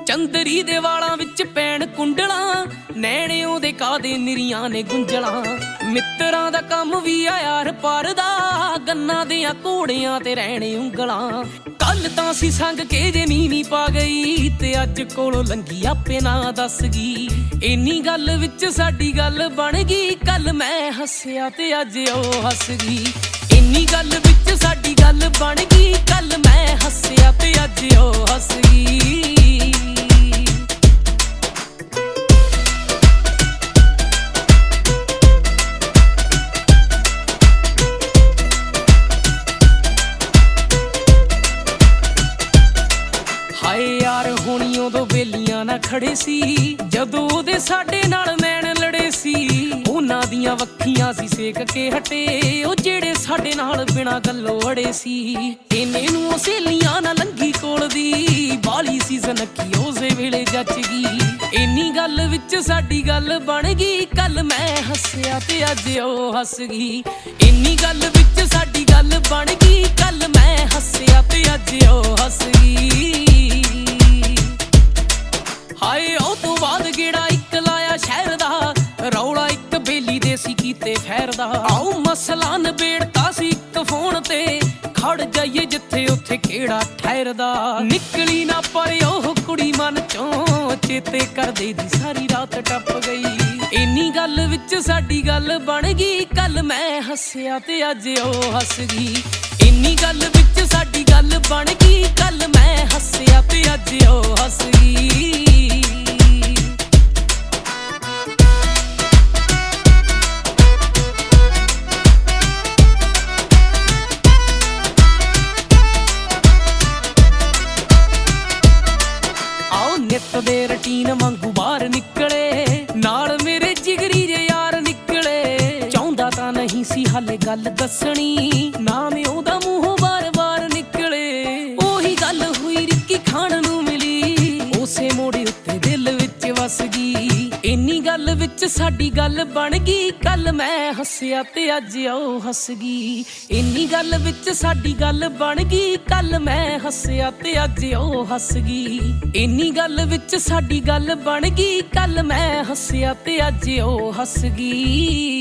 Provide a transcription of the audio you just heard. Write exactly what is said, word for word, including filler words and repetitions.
ਚੰਦਰੀ ਦੇ ਵਾਲਾਂ ਵਿੱਚ ਪੈਣ ਕੁੰਡਲਾਂ, ਨੈਣੇ ਉਹਦੇ ਕਾਦੇ ਨਿਰੀਆਂ ਨੇ ਗੁੰਝਲਾਂ। ਮਿੱਤਰਾਂ ਦਾ ਕੰਮ ਵੀ ਆ ਯਾਰ ਪਰ ਦਾ, ਗੰਨਾਂ ਦੀਆਂ ਘੋੜਿਆਂ ਤੇ ਰਹਿਣੇ ਉਂਗਲਾਂ। ਕੱਲ ਤਾਂ ਸੀ ਸੰਗ ਕੇ ਜੇ ਨੀਵੀਂ ਪਾ ਗਈ, ਤੇ ਅੱਜ ਕੋਲੋਂ ਲੰਗੀ ਆਪੇ ਨਾ ਦੱਸ ਗਈ। ਇੰਨੀ ਗੱਲ ਵਿੱਚ ਸਾਡੀ ਗੱਲ ਬਣ ਗਈ, ਕੱਲ ਮੈਂ ਹੱਸਿਆ ਤੇ ਅੱਜ ਉਹ ਹੱਸ ਗਈ। ਇੰਨੀ ਗੱਲ ਵਿੱਚ ਸਾਡੀ ਗੱਲ ਬਣ ਗਈ, ਕੱਲ ਮੈਂ ਹੱਸਿਆ ਤੇ ਅੱਜ ਉਹ ਹੱਸ ਗਈ। ਹਾਏ ਯਾਰ ਹੋਣੀ ਉਦੋਂ ਵੇਲੀਆਂ ਨਾ ਖੜੇ ਸੀ, ਜਦੋਂ ਉਹਦੇ ਸਾਡੇ ਨਾਲ ਨੈਣ ਲੜੇ ਸੀ। ਉਹਨਾਂ ਦੀਆਂ ਵੱਖੀਆਂ ਸੀ ਸੇਕ ਕੇ ਹਟੇ, ਉਹ ਜਿਹੜੇ ਸਾਡੇ ਨਾਲ ਬਿਨਾਂ ਗੱਲੋਂ ਅੜੇ ਸੀ। ਇੰਨੇ ਨੂੰ ਉਹ ਸਹੇਲੀਆਂ ਨਾ ਲੰਗੀ ਕੋਲ ਦੀ, ਬਾਲੀ ਸੀ ਜ਼ਨਕੀ ਉਸੇ ਵੇਲੇ ਜੱਚ ਗਈ। ਇੰਨੀ ਗੱਲ ਵਿੱਚ ਸਾਡੀ ਗੱਲ ਬਣ ਗਈ, ਕੱਲ ਮੈਂ ਹੱਸਿਆ ਤੇ ਅੱਜ ਉਹ ਹੱਸ ਗਈ। ਇੰਨੀ ਗੱਲ ਵਿੱਚ ਸਾਡੀ ਗੱਲ ਬਣ ਗਈ, ਕੱਲ ਮੈਂ ਹੱਸਿਆ ਤੇ ਅੱਜ ਉਹ ਹੱਸ ਗਈ। ਹਾਏ ਉਹ ਤੋਂ ਬਾਅਦ ਗੇੜਾ ਇੱਕ ਲਾਇਆ ਸ਼ਹਿਰ ਦਾ, ਰੌਲਾ ਇੱਕ ਬੇਲੀ ਦੇ ਸੀ ਕੀਤੇ ਫੈਰ ਦਾ। ਆਓ ਮਸਲਾ ਨਿਬੇੜਤਾ ਸੀ ਇੱਕ ਫੋਨ ਤੇ, ਖੜ ਜਾਈਏ ਜਿੱਥੇ ਉੱਥੇ ਕਿਹੜਾ ਠਹਿਰਦਾ। ਨਿਕਲੀ ਨਾ ਪਰ ਉਹ ਕੁੜੀ ਮਨ ਚੋਂ, ਚੇਤੇ ਕਰਦੇ ਦੀ ਸਾਰੀ ਰਾਤ ਟੱਪ ਗਈ। ਇੰਨੀ ਗੱਲ ਵਿੱਚ ਸਾਡੀ ਗੱਲ ਬਣ ਗਈ, ਕੱਲ ਮੈਂ ਹੱਸਿਆ ਤੇ ਅੱਜ ਉਹ ਹੱਸ ਗਈ। ਇੰਨੀ ਗੱਲ ਵਿੱਚ ਸਾਡੀ ਗੱਲ ਬਣ ਗਈ, ਕੱਲ ਮੈਂ ਹੱਸਿਆ ਤੇ ਅੱਜ ਉਹ ਹੱਸ ਗਈ। ਨਿੱਤ ਦੇ ਰਟੀਨ ਵਾਂਗੂ ਬਾਹਰ ਨਿਕਲੇ, ਨਾਲ ਮੇਰੇ ਜਿਗਰੀ ਜੇ ਯਾਰ ਨਿਕਲੇ। ਚਾਹੁੰਦਾ ਤਾਂ ਨਹੀਂ ਸੀ ਹਾਲੇ ਗੱਲ ਦੱਸਣੀ, ਨਾ ਮੈਂ ਉਹਦਾ ਮੂੰਹੋਂ ਵਾਰ-ਵਾਰ ਨਿਕਲੇ। ਉਹੀ ਗੱਲ ਹੋਈ ਰਿੱਕੀ ਖਾਣ ਨੂੰ ਮਿਲੀ, ਉਸੇ ਮੋੜੇ ਉੱਤੇ ਦਿਲ ਵਿੱਚ ਵਸ ਗਈ। ਇੰਨੀ ਗੱਲ ਵਿੱਚ ਸਾਡੀ ਗੱਲ ਬਣ ਗਈ, ਕੱਲ ਮੈਂ ਹੱਸਿਆ ਤੇ ਅੱਜ ਉਹ ਹੱਸ ਗਈ। ਇੰਨੀ ਗੱਲ ਵਿੱਚ ਸਾਡੀ ਗੱਲ ਬਣ ਗਈ, ਕੱਲ ਮੈਂ ਹੱਸਿਆ ਤੇ ਅੱਜ ਉਹ ਹੱਸ ਗਈ। ਇੰਨੀ ਗੱਲ ਵਿੱਚ ਸਾਡੀ ਗੱਲ ਬਣ ਗਈ, ਕੱਲ ਮੈਂ ਹੱਸਿਆ ਤੇ ਅੱਜ ਉਹ ਹੱਸ ਗਈ।